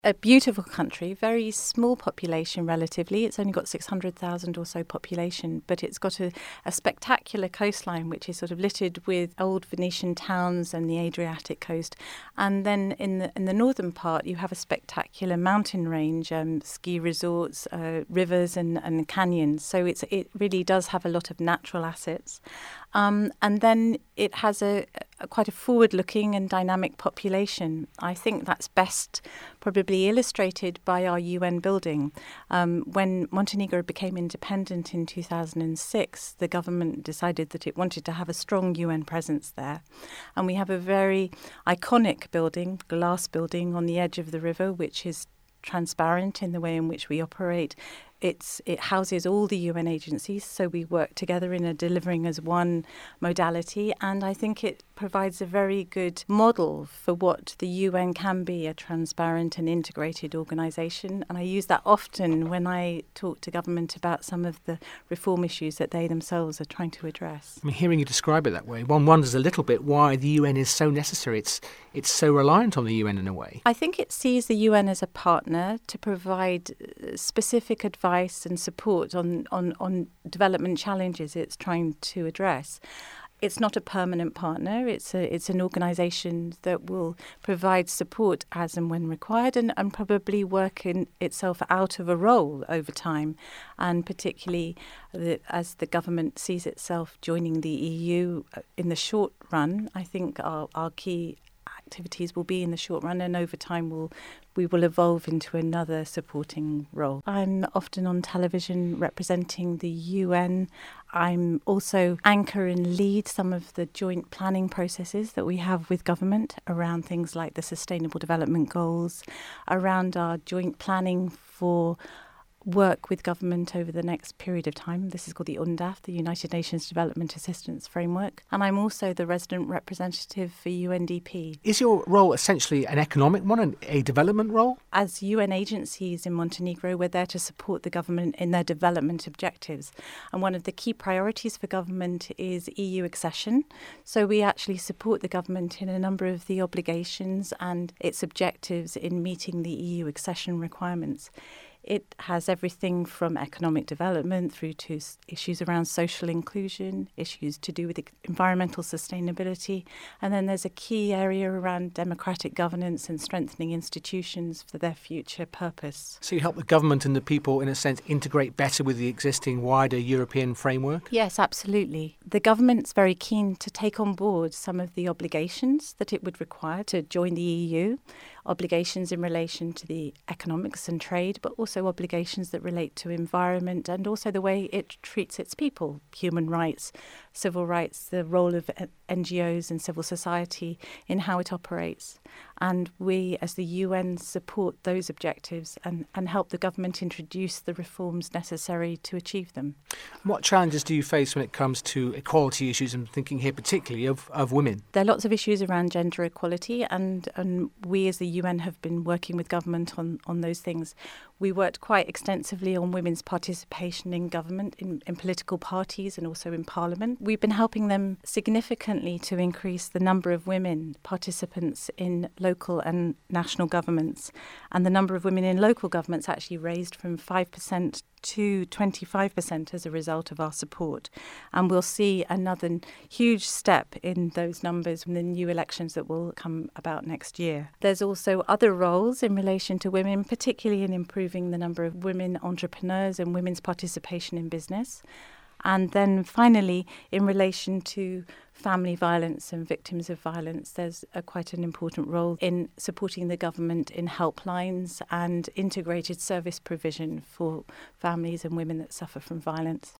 A beautiful country, very small population relatively. It's only got 600,000 or so population, but it's got a spectacular coastline which is sort of littered with old Venetian towns and the Adriatic coast. And then in the northern part, you have a spectacular mountain range, ski resorts, rivers and canyons. So it really does have a lot of natural assets. And then it has quite a forward-looking and dynamic population. I think that's best probably illustrated by our UN building. When Montenegro became independent in 2006, the government decided that it wanted to have a strong UN presence there. And we have a very iconic building, glass building on the edge of the river, which is transparent in the way in which we operate. It houses all the UN agencies, so we work together in a delivering as one modality, and I think it provides a very good model for what the UN can be, a transparent and integrated organisation. And I use that often when I talk to government about some of the reform issues that they themselves are trying to address. I mean, hearing you describe it that way, one wonders a little bit why the UN is so necessary. It's so reliant on the UN in a way. I think it sees the UN as a partner to provide specific advice and support on development challenges it's trying to address. It's not a permanent partner. It's an organisation that will provide support as and when required and probably work itself out of a role over time. And particularly as the government sees itself joining the EU in the short run, I think our key activities will be in the short run, and over time we will evolve into another supporting role. I'm often on television representing the UN. I'm also anchor and lead some of the joint planning processes that we have with government around things like the Sustainable Development Goals, around our joint planning for work with government over the next period of time. This is called the UNDAF, the United Nations Development Assistance Framework. And I'm also the resident representative for UNDP. Is your role essentially an economic one, a development role? As UN agencies in Montenegro, we're there to support the government in their development objectives. And one of the key priorities for government is EU accession. So we actually support the government in a number of the obligations and its objectives in meeting the EU accession requirements. It has everything from economic development through to issues around social inclusion, issues to do with environmental sustainability, and then there's a key area around democratic governance and strengthening institutions for their future purpose. So you help the government and the people, in a sense, integrate better with the existing wider European framework? Yes, absolutely. The government's very keen to take on board some of the obligations that it would require to join the EU, obligations in relation to the economics and trade, but also obligations that relate to environment and also the way it treats its people, human rights, civil rights, the role of NGOs and civil society in how it operates. And we, as the UN, support those objectives and help the government introduce the reforms necessary to achieve them. What challenges do you face when it comes to equality issues? I'm thinking here particularly of women. There are lots of issues around gender equality, and we as the UN have been working with government on those things. We worked quite extensively on women's participation in government, in political parties and also in parliament. We've been helping them significantly to increase the number of women participants in local and national governments. And the number of women in local governments actually raised from 5% to 25% as a result of our support. And we'll see another huge step in those numbers in the new elections that will come about next year. There's also other roles in relation to women, particularly in improving the number of women entrepreneurs and women's participation in business. And then finally, in relation to family violence and victims of violence, there's quite an important role in supporting the government in helplines and integrated service provision for families and women that suffer from violence.